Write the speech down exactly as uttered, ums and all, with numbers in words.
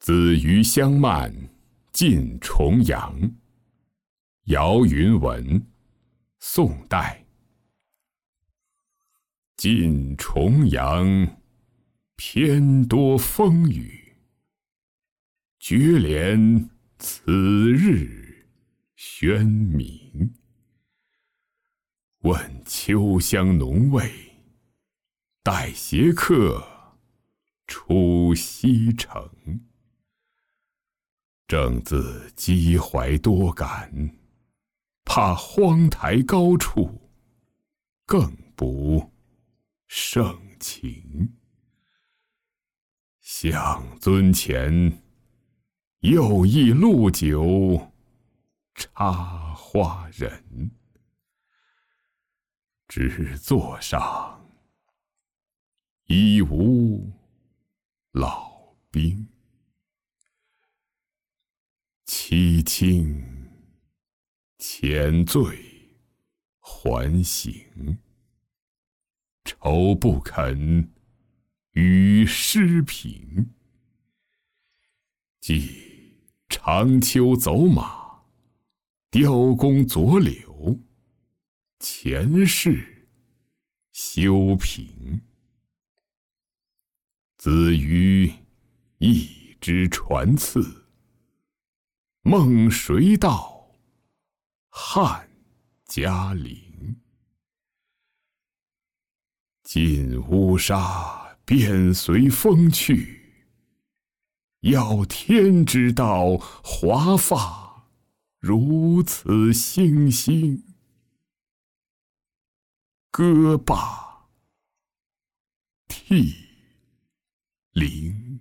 子虞相慢，晋重阳。姚云文，宋代。晋重阳，偏多风雨。绝怜此日宣明。问秋香浓味，待携客出西城。正自积怀多感，怕荒台高处更不盛情。向尊前，又忆陆九插花人。只座上，已无老兵。凄清前醉还醒，愁不肯与诗评。寄长秋走马，雕弓左柳，前世休平。子虞一之传次，梦谁道汉嘉陵？尽乌纱便随风去，要天知道华发如此星星。歌罢涕零。